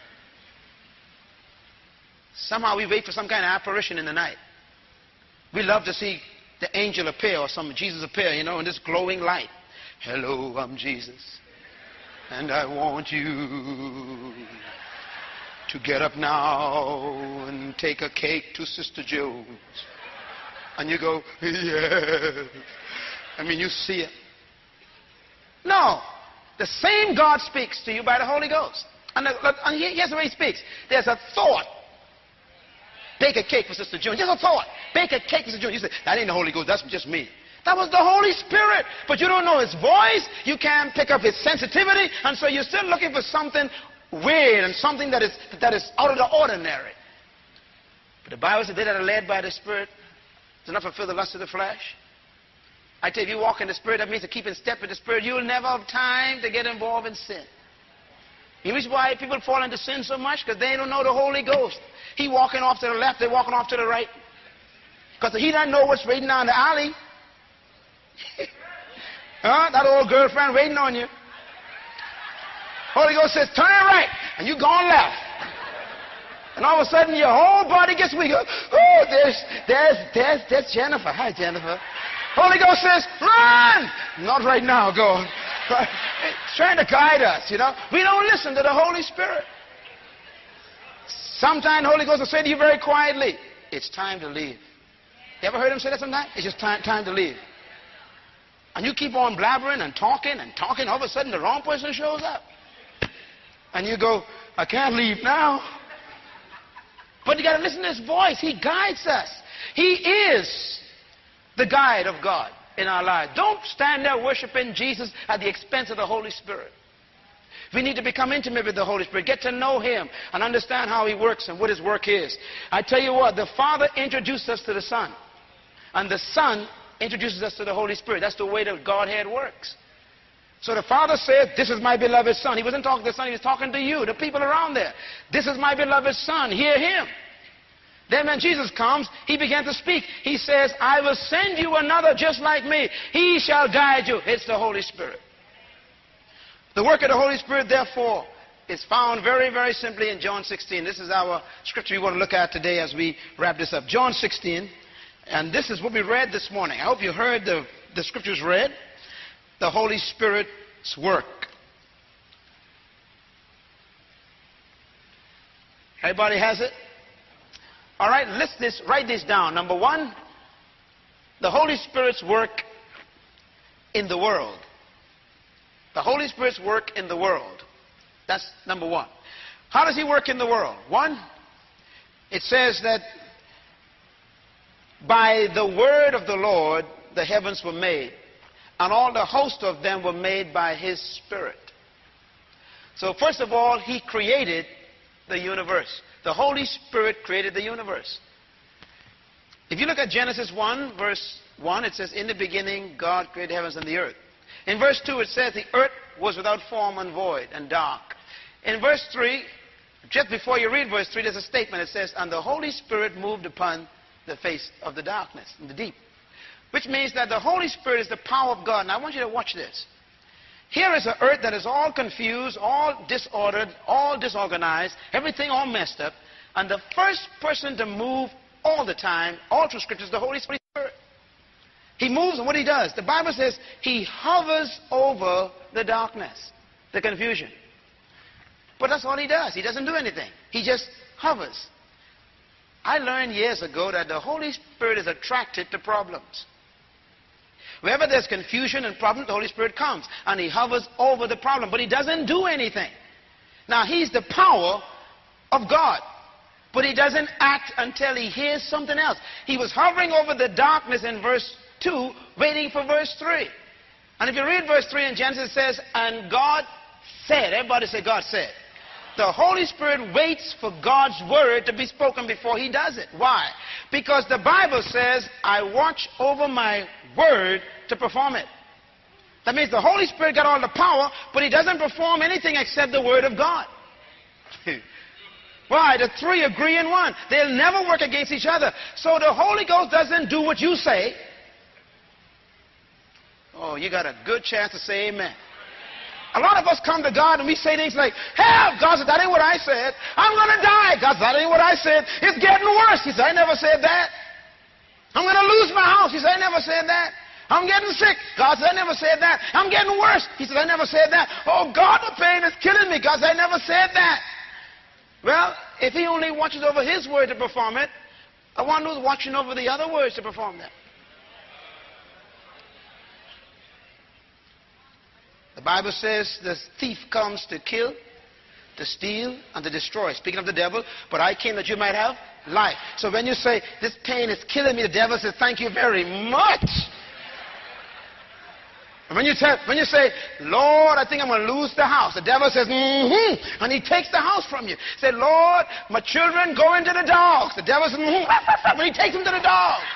Somehow we wait for some kind of apparition in the night. We love to see the angel appear or some Jesus appear, you know, in this glowing light. Hello, I'm Jesus. And I want you to get up now and take a cake to Sister Jones. And you go, yes. I mean, you see it. No. The same God speaks to you by the Holy Ghost. And, the, and here's the way he speaks. There's a thought bake a cake for Sister June. Just a thought. Bake a cake for Sister June. You say, that ain't the Holy Ghost. That's just me. That was the Holy Spirit. But you don't know his voice. You can't pick up his sensitivity. And so you're still looking for something weird and something that is, that is out of the ordinary. But the Bible says they that are led by the Spirit do not fulfill the lust of the flesh. I tell you, if you walk in the Spirit, that means to keep in step with the Spirit. You'll never have time to get involved in sin. You know why people fall into sin so much? Because they don't know the Holy Ghost. He walking off to the left, they're walking off to the right. Because he doesn't know what's waiting down the alley. Huh? That old girlfriend waiting on you. Holy Ghost says, turn right, and you gone left. And all of a sudden, your whole body gets weak. Oh, there's, there's, there's, there's Jennifer. Hi, Jennifer. Holy Ghost says, run! Not right now, God. It's trying to guide us, you know. We don't listen to the Holy Spirit. Sometimes the Holy Ghost will say to you very quietly, it's time to leave. You ever heard him say that sometimes? It's just time, time to leave. And you keep on blabbering and talking and talking. All of a sudden, the wrong person shows up. And you go, I can't leave now. But you got to listen to his voice. He guides us. He is the guide of God in our lives. Don't stand there worshiping Jesus at the expense of the Holy Spirit. We need to become intimate with the Holy Spirit, get to know him, and understand how he works and what his work is. I tell you what, the Father introduced us to the Son, and the Son introduces us to the Holy Spirit. That's the way the Godhead works. So the Father said, this is my beloved Son. He wasn't talking to the Son, he was talking to you, the people around there. This is my beloved Son, hear him. Then when Jesus comes, he began to speak. He says, I will send you another just like me. He shall guide you. It's the Holy Spirit. The work of the Holy Spirit, therefore, is found very, very simply in John sixteen. This is our scripture we want to look at today as we wrap this up. John sixteen, and this is what we read this morning. I hope you heard the, the scriptures read. The Holy Spirit's work. Everybody has it? All right, list this, write this down. Number one, the Holy Spirit's work in the world. The Holy Spirit's work in the world. That's number one. How does he work in the world? One, it says that by the word of the Lord, the heavens were made, and all the host of them were made by his Spirit. So first of all, he created the universe. The Holy Spirit created the universe. If you look at Genesis one, verse one, it says, in the beginning, God created the heavens and the earth. In verse two, it says, the earth was without form and void and dark. In verse three, just before you read verse three, there's a statement. It says, and the Holy Spirit moved upon the face of the darkness, in the deep. Which means that the Holy Spirit is the power of God. Now, I want you to watch this. Here is an earth that is all confused, all disordered, all disorganized, everything all messed up. And the first person to move all the time, all through Scripture, is the Holy Spirit. He moves, and what he does, the Bible says he hovers over the darkness, the confusion. But that's all he does. He doesn't do anything. He just hovers. I learned years ago that the Holy Spirit is attracted to problems. Wherever there's confusion and problems, the Holy Spirit comes, and he hovers over the problem, but he doesn't do anything. Now, he's the power of God, but he doesn't act until he hears something else. He was hovering over the darkness in verse two, waiting for verse three. And if you read verse three in Genesis, it says, and God said, everybody say God said. The Holy Spirit waits for God's word to be spoken before he does it. Why? Because the Bible says, I watch over my word to perform it. That means the Holy Spirit got all the power, but he doesn't perform anything except the word of God. Why? The three agree in one. They'll never work against each other. So the Holy Ghost doesn't do what you say. Oh, you got a good chance to say amen. A lot of us come to God and we say things like, help! God said, that ain't what I said. I'm going to die. God said, that ain't what I said. It's getting worse. He said, I never said that. I'm going to lose my house. He said, I never said that. I'm getting sick. God said, I never said that. I'm getting worse. He said, I never said that. Oh, God, the pain is killing me. God said, I never said that. Well, if he only watches over his word to perform it, I wonder who's watching over the other words to perform that. The Bible says the thief comes to kill, to steal, and to destroy. Speaking of the devil, but I came that you might have life. So when you say, this pain is killing me, the devil says, thank you very much. And when you, tell, when you say, Lord, I think I'm going to lose the house, the devil says, mm-hmm, and he takes the house from you. Say, Lord, my children go into the dogs. The devil says, mm-hmm, when he takes them to the dogs.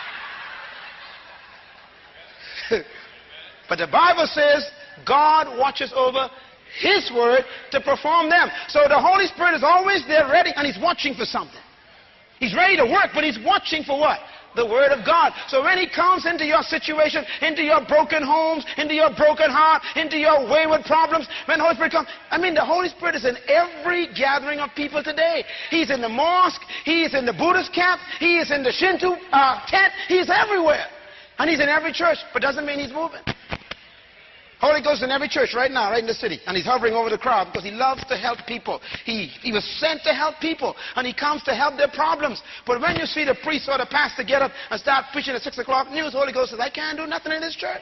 But the Bible says, God watches over His word to perform them. So the Holy Spirit is always there ready, and He's watching for something. He's ready to work, but He's watching for what? The Word of God. So when He comes into your situation, into your broken homes, into your broken heart, into your wayward problems, when the Holy Spirit comes, I mean, the Holy Spirit is in every gathering of people today. He's in the mosque, He is in the Buddhist camp, He is in the Shinto uh, tent, He's everywhere. And He's in every church, but doesn't mean He's moving. Holy Ghost in every church right now, right in the city. And He's hovering over the crowd because He loves to help people. He, he was sent to help people. And He comes to help their problems. But when you see the priest or the pastor get up and start preaching at six o'clock news, Holy Ghost says, I can't do nothing in this church.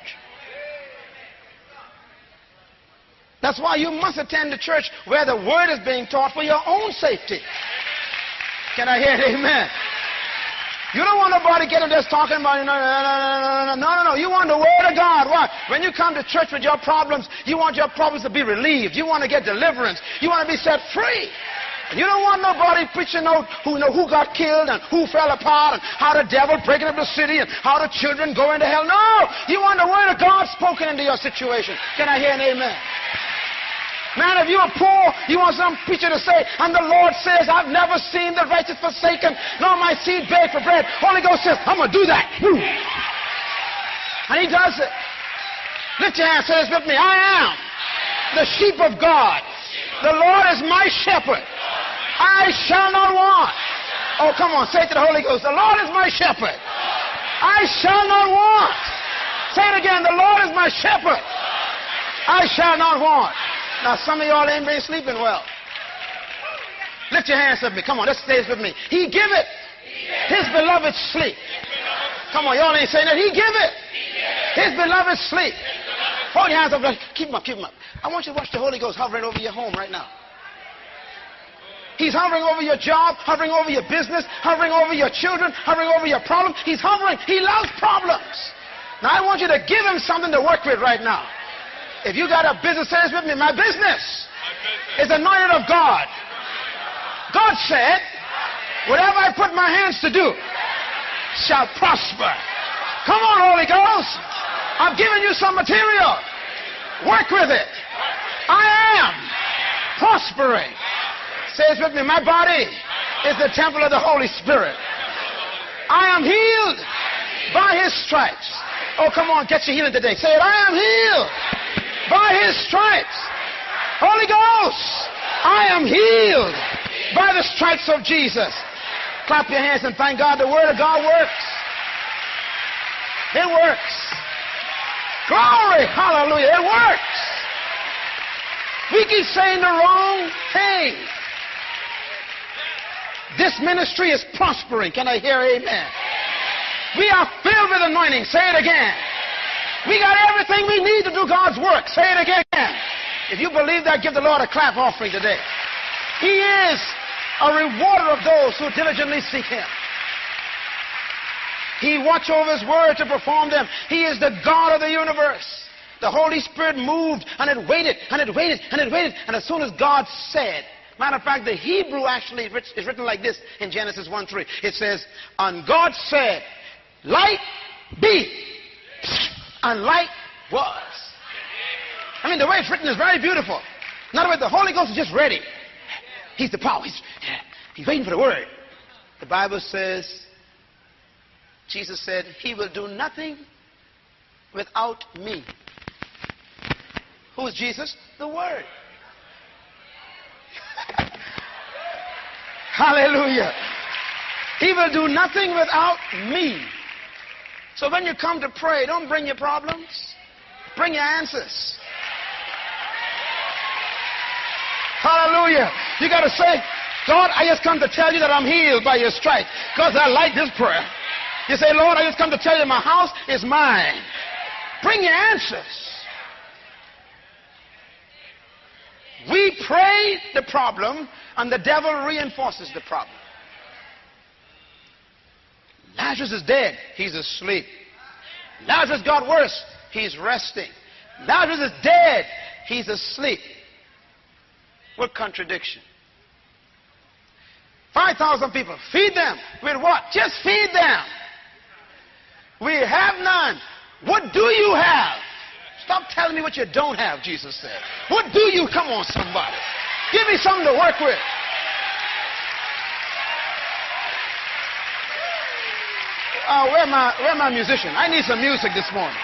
That's why you must attend the church where the Word is being taught for your own safety. Can I hear an amen? You don't want nobody getting just talking about, no, no, no, no, no, no, no. You want the Word of God. Why? When you come to church with your problems, you want your problems to be relieved. You want to get deliverance. You want to be set free. And you don't want nobody preaching out who, you know, who got killed and who fell apart and how the devil breaking up the city and how the children go into hell. No! You want the Word of God spoken into your situation. Can I hear an amen? Man, if you are poor, you want some preacher to say, and the Lord says, I've never seen the righteous forsaken, nor my seed beg for bread. Holy Ghost says, I'm going to do that. And He does it. Lift your hand, say this with me. I am the sheep of God. The Lord is my shepherd. I shall not want. Oh, come on, say it to the Holy Ghost. The Lord is my shepherd. I shall not want. Say it again. The Lord is my shepherd. I shall not want. Now, some of y'all ain't been sleeping well. Lift your hands up with me. Come on, let's say this with me. He give it. His beloved sleep. Come on, y'all ain't saying that. He give it. His beloved sleep. Hold your hands up. Keep them up, keep them up. I want you to watch the Holy Ghost hovering over your home right now. He's hovering over your job, hovering over your business, hovering over your children, hovering over your problems. He's hovering. He loves problems. Now, I want you to give Him something to work with right now. If you got a business, say this with me. My business is anointed of God. God said, whatever I put my hands to do shall prosper. Come on, Holy Ghost. I'm giving you some material. Work with it. I am prospering. Say this with me. My body is the temple of the Holy Spirit. I am healed by His stripes. Oh, come on, get your healing today. Say it. I am healed by His stripes. Holy Ghost, I am healed by the stripes of Jesus. Clap your hands and thank God. The Word of God works. It works. Glory, hallelujah, it works. We keep saying the wrong thing. This ministry is prospering. Can I hear amen? We are filled with anointing. Say it again. We got everything we need to do God's work. Say it again. If you believe that, give the Lord a clap offering today. He is a rewarder of those who diligently seek Him. He watches over His word to perform them. He is the God of the universe. The Holy Spirit moved, and it waited, and it waited, and it waited. And as soon as God said, matter of fact, the Hebrew actually is written like this in Genesis one three. It says, and God said, light be. And light was. I mean, the way it's written is very beautiful. In other words, the Holy Ghost is just ready. He's the power. He's, he's waiting for the word. The Bible says, Jesus said, He will do nothing without me. Who is Jesus? The Word. Hallelujah. He will do nothing without me. So when you come to pray, don't bring your problems. Bring your answers. Hallelujah. You got to say, God, I just come to tell you that I'm healed by your stripes. Because I like this prayer. You say, Lord, I just come to tell you my house is mine. Bring your answers. We pray the problem, and the devil reinforces the problem. Lazarus is dead. He's asleep. Lazarus got worse. He's resting. Lazarus is dead. He's asleep. What contradiction? five thousand people. Feed them. With what? Just feed them. We have none. What do you have? Stop telling me what you don't have, Jesus said. What do you? Come on, somebody. Give me something to work with. Uh, where my where my musician? I need some music this morning.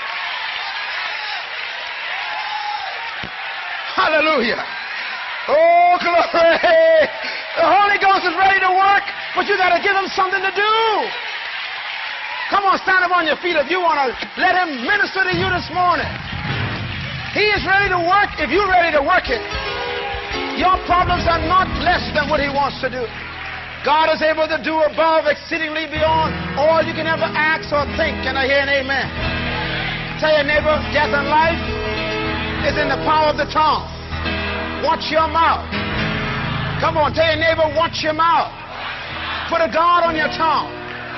Hallelujah. Oh, glory. The Holy Ghost is ready to work, but you got to give him something to do. Come on, stand up on your feet if you want to let him minister to you this morning. He is ready to work if you're ready to work it. Your problems are not less than what he wants to do. God is able to do above, exceedingly beyond all you can ever ask or think. Can I hear an amen? Tell your neighbor, death and life is in the power of the tongue. Watch your mouth. Come on, tell your neighbor, watch your mouth. Put a guard on your tongue.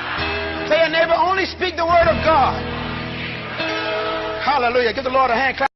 Tell your neighbor, only speak the word of God. Hallelujah. Give the Lord a hand clap.